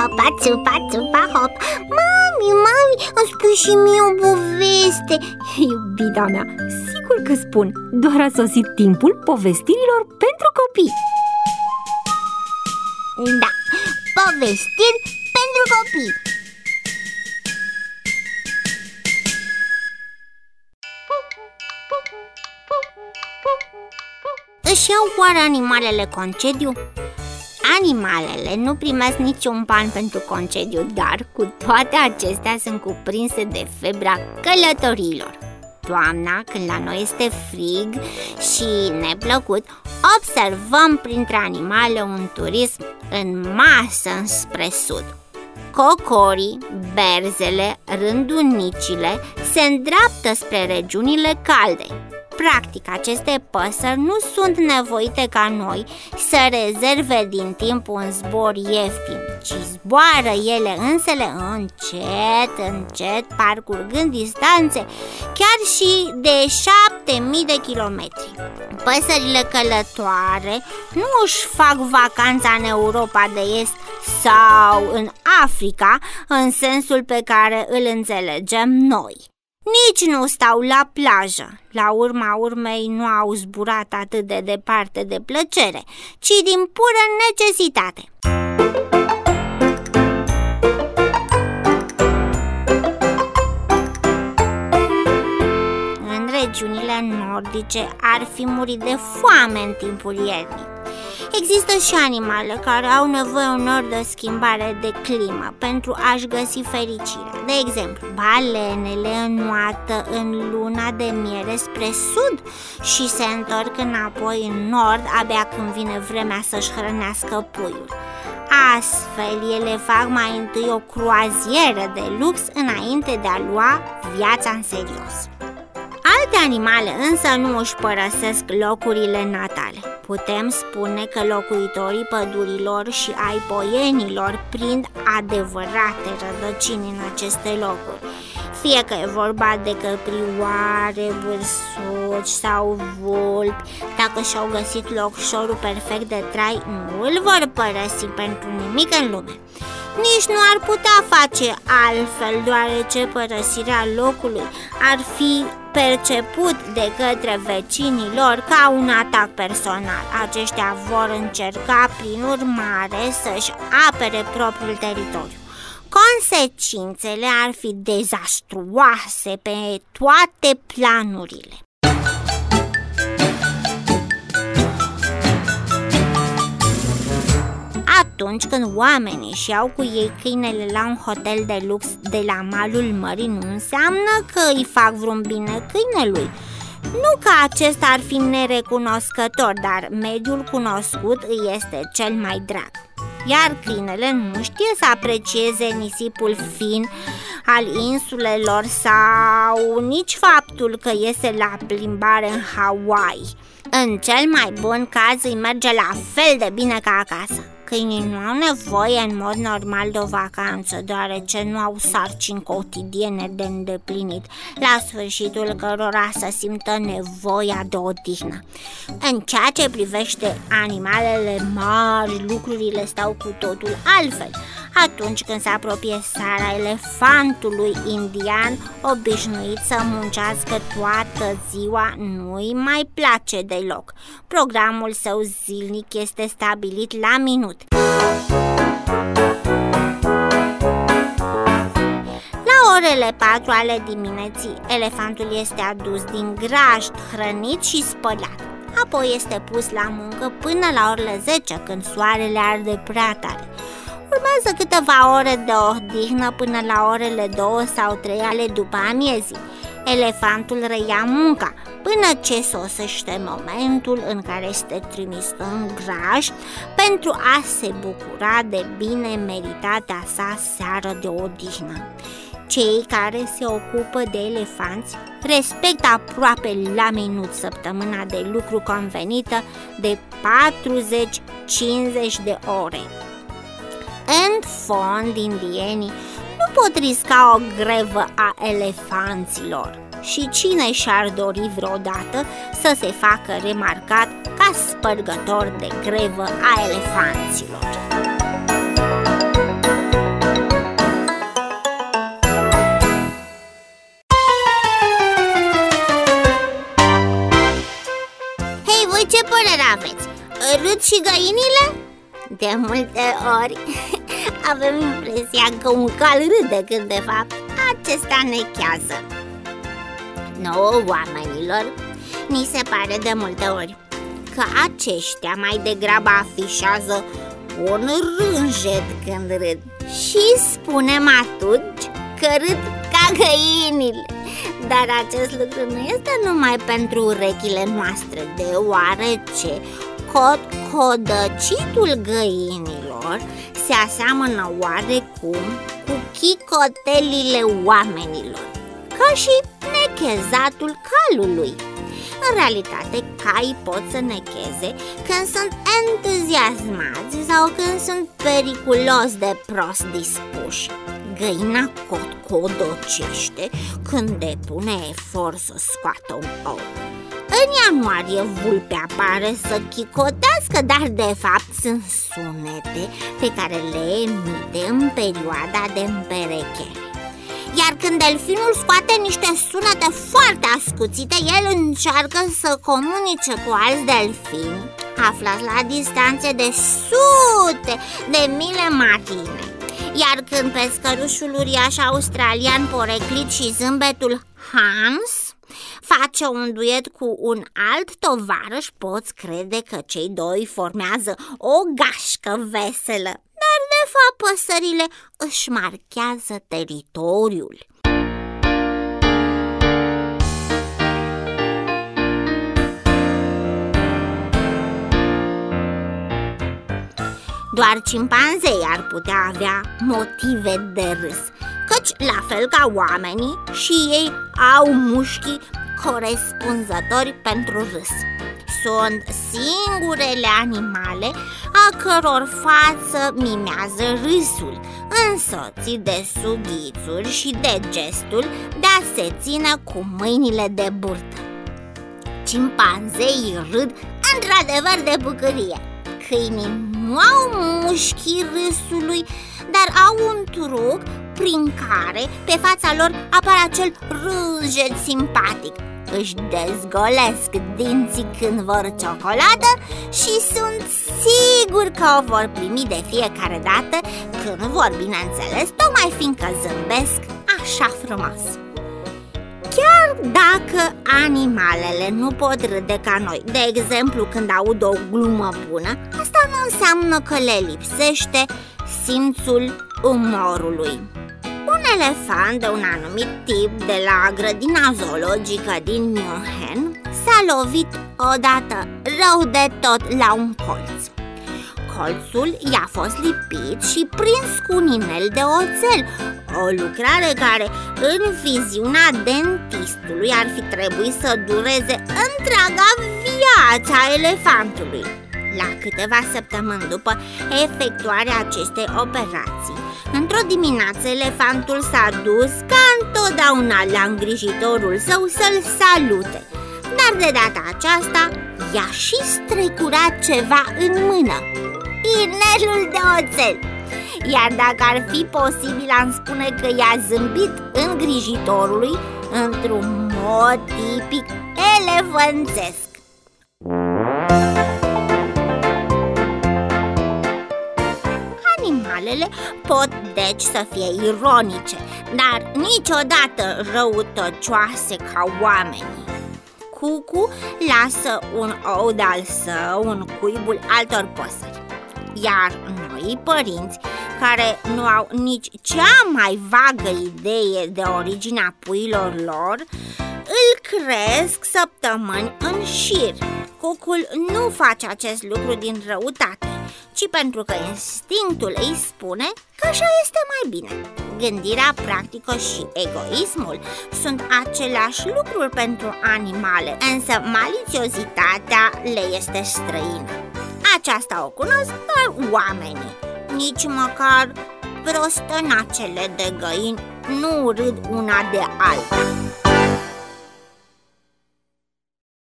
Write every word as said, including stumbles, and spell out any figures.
țupa, țupa, țupa, hop. Mami, mami, îmi spui și mie o poveste. Iubita mea, sigur că spun. Doar a sosit timpul povestirilor pentru copii. Da, povestiri pentru copii. Își iau oare animalele concediu? Animalele nu primesc niciun ban pentru concediu, dar cu toate acestea sunt cuprinse de febra călătorilor. Toamna, când la noi este frig și neplăcut, observăm printre animale un turism în masă înspre sud. Cocorii, berzele, rândunicile se îndreaptă spre regiunile calde. Practic, aceste păsări nu sunt nevoite ca noi să rezerve din timp un zbor ieftin, ci zboară ele însele încet, încet, parcurgând distanțe chiar și de șapte mii de kilometri. Păsările călătoare nu își fac vacanța în Europa de Est sau în Africa în sensul pe care îl înțelegem noi. Nici nu stau la plajă, la urma urmei nu au zburat atât de departe de plăcere, ci din pură necesitate. În regiunile nordice ar fi murit de foame în timpul iernii. Există și animale care au nevoie uneori de schimbare de climă pentru a-și găsi fericirea. De exemplu, balenele înnoată în luna de miere spre sud și se întorc înapoi în nord abia când vine vremea să-și hrănească puiul. Astfel, ele fac mai întâi o croazieră de lux înainte de a lua viața în serios. Alte animale însă nu își părăsesc locurile natale. Putem spune că locuitorii pădurilor și ai poienilor prind adevărate rădăcini în aceste locuri. Fie că e vorba de căprioare, vârsoci sau vulpi, dacă și-au găsit locșorul perfect de trai, nu îl vor părăsi pentru nimic în lume. Nici nu ar putea face altfel, deoarece părăsirea locului ar fi perceput de către vecinii lor ca un atac personal. Aceștia vor încerca, prin urmare, să-și apere propriul teritoriu. Consecințele ar fi dezastruoase pe toate planurile. Atunci când oamenii își iau cu ei câinele la un hotel de lux de la malul mării, nu înseamnă că îi fac vreun bine câinelui. Nu că acesta ar fi nerecunoscător, dar mediul cunoscut îi este cel mai drag. Iar câinele nu știe să aprecieze nisipul fin al insulelor sau nici faptul că iese la plimbare în Hawaii. În cel mai bun caz îi merge la fel de bine ca acasă. Câinii nu au nevoie în mod normal de o vacanță, deoarece nu au sarcini cotidiene de îndeplinit, la sfârșitul cărora să simtă nevoia de odihnă. În ceea ce privește animalele mari, lucrurile stau cu totul altfel. Atunci când se apropie seara elefantului indian, obișnuit să muncească toată ziua, nu-i mai place deloc. Programul său zilnic este stabilit la minut. La orele patru ale dimineții, elefantul este adus din grajd, hrănit și spălat. Apoi este pus la muncă până la orele zece, când soarele arde prea tare. Urmează câteva ore de odihnă până la orele două sau trei ale după amiezii. Elefantul reia munca până ce sosește momentul în care este trimis în grajd pentru a se bucura de bine meritatea sa seară de odihnă. Cei care se ocupă de elefanți respectă aproape la minut săptămâna de lucru convenită de patruzeci cincizeci de ore. În fond, indienii nu pot risca o grevă a elefanților și cine și-ar dori vreodată să se facă remarcat ca spărgător de grevă a elefanților. părere aveți? Râd și găinile? De multe ori avem impresia că un cal râde când de fapt acesta nechează. Nouă oamenilor ni se pare de multe ori că aceștia mai degrabă afișează un rânjet când râd și spunem atunci că râd ca găinile. Dar acest lucru nu este numai pentru urechile noastre, deoarece codăcitul găinilor se aseamănă oarecum cu chicotelile oamenilor, ca și nechezatul calului. În realitate, caii pot să necheze când sunt entuziasmați sau când sunt periculos de prost dispuși. Găina codocește când depune efort să scoată un ou. În ianuarie, vulpea pare să chicotească, dar de fapt sunt sunete pe care le emite în perioada de împerechere. Iar când delfinul scoate niște sunete foarte ascuțite, el încearcă să comunice cu alți delfini aflați la distanțe de sute de mile marine. Iar când pescărușul uriaș australian poreclit și zâmbetul Hans face un duet cu un alt tovarăș, poți crede că cei doi formează o gașcă veselă. Dar de fapt păsările își marchează teritoriul. Doar cimpanzei ar putea avea motive de râs, căci, la fel ca oamenii, și ei au mușchii corespunzători pentru râs. Sunt singurele animale a căror față mimează râsul, însoțit de sughițuri și de gestul de a se ține cu mâinile de burtă. Cimpanzeii râd într-adevăr de bucurie. Câinii nu au mușchii râsului, dar au un truc prin care pe fața lor apare acel râjet simpatic. Își dezgolesc dinții când vor ciocolată și sunt sigur că o vor primi de fiecare dată când vor, bineînțeles, tocmai fiindcă zâmbesc așa frumos. Chiar dacă animalele nu pot râde ca noi, de exemplu când aud o glumă bună, asta nu înseamnă că le lipsește simțul umorului. Un elefant de un anumit tip de la grădina zoologică din München s-a lovit odată rău de tot la un colț. Colțul i-a fost lipit și prins cu un inel de oțel, o lucrare care în viziunea dentistului ar fi trebuit să dureze întreaga viață a elefantului. La câteva săptămâni după efectuarea acestei operații, într-o dimineață elefantul s-a dus ca întotdeauna la îngrijitorul său să-l salute, dar de data aceasta i-a și strecurat ceva în mână: inelul de oțel. Iar dacă ar fi posibil, am spune că i-a zâmbit îngrijitorului într-un mod tipic elefanțesc. Animalele pot deci să fie ironice, dar niciodată răutăcioase ca oamenii. Cucu lasă un ou de-al său în cuibul altor păsări, iar noi, părinți, care nu au nici cea mai vagă idee de originea puiilor lor, îl cresc săptămâni în șir. Cucul nu face acest lucru din răutate, ci pentru că instinctul îi spune că așa este mai bine. Gândirea practică și egoismul sunt aceleași lucruri pentru animale, însă malițiozitatea le este străină. Aceasta o cunosc doar oamenii. Nici măcar prostănacele de găini nu râd una de alta.